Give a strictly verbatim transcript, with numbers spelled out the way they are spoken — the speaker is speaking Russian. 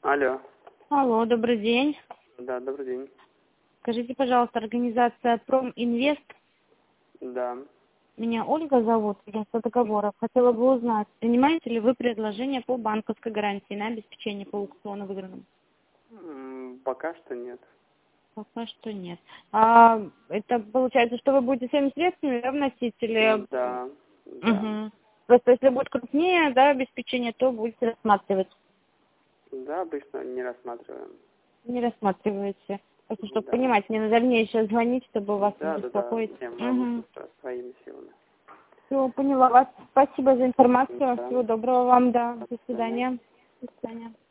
Алло. Алло, добрый день. Да, добрый день. Скажите, пожалуйста, организация Проминвест. Да. Меня Ольга зовут, агентство договоров. Хотела бы узнать, принимаете ли вы предложение по банковской гарантии на обеспечение по аукциону выигранным? М, Пока что нет. Пока что нет. А это получается, что вы будете своими средствами, да, вносить или... Да, да. Угу. Просто если будет крупнее, да, обеспечение, то будете рассматривать. Да, обычно не рассматриваем. Не рассматриваете. Просто чтобы Да. понимать, мне на дальнейшее звонить, чтобы вас не Да, да, да. беспокоить. Всем Угу. работаю со своими силами. Все, поняла вас. Спасибо за информацию. Да. Всего доброго вам, да. До До свидания. свидания. До свидания.